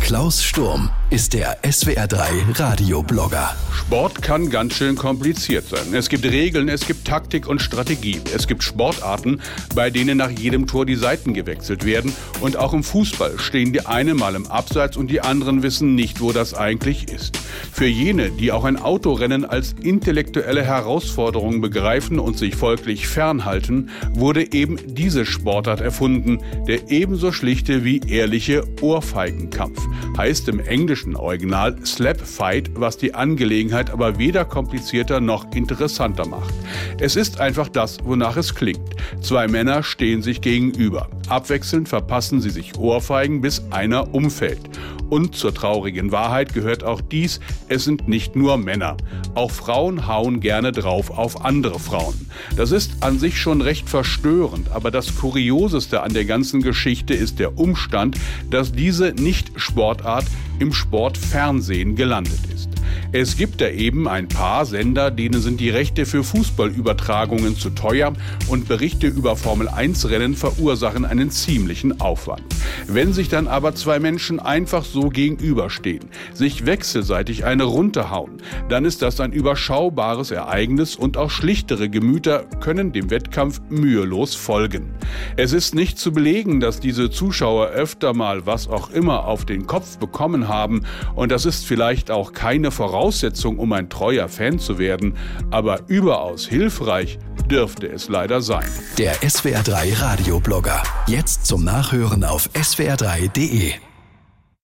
Klaus Sturm ist der SWR3 Radioblogger. Sport kann ganz schön kompliziert sein. Es gibt Regeln, es gibt Taktik und Strategie. Es gibt Sportarten, bei denen nach jedem Tor die Seiten gewechselt werden. Und auch im Fußball stehen die einen mal im Abseits und die anderen wissen nicht, wo das eigentlich ist. Für jene, die auch ein Autorennen als intellektuelle Herausforderung begreifen und sich folglich fernhalten, wurde eben diese Sportart erfunden, der ebenso schlichte wie ehrliche Ohrfeigenkampf. Heißt im englischen Original Slap Fight, was die Angelegenheit aber weder komplizierter noch interessanter macht. Es ist einfach das, wonach es klingt. Zwei Männer stehen sich gegenüber. Abwechselnd verpassen sie sich Ohrfeigen, bis einer umfällt. Und zur traurigen Wahrheit gehört auch dies, es sind nicht nur Männer. Auch Frauen hauen gerne drauf auf andere Frauen. Das ist an sich schon recht verstörend, aber das Kurioseste an der ganzen Geschichte ist der Umstand, dass diese Nicht-Sportart im Sportfernsehen gelandet ist. Es gibt da eben ein paar Sender, denen sind die Rechte für Fußballübertragungen zu teuer und Berichte über Formel-1-Rennen verursachen einen ziemlichen Aufwand. Wenn sich dann aber zwei Menschen einfach so gegenüberstehen, sich wechselseitig eine runterhauen, dann ist das ein überschaubares Ereignis und auch schlichtere Gemüter können dem Wettkampf mühelos folgen. Es ist nicht zu belegen, dass diese Zuschauer öfter mal was auch immer auf den Kopf bekommen haben und das ist vielleicht auch keine Voraussetzung, um ein treuer Fan zu werden, aber überaus hilfreich dürfte es leider sein. Der SWR3 Radioblogger. Jetzt zum Nachhören auf swr3.de.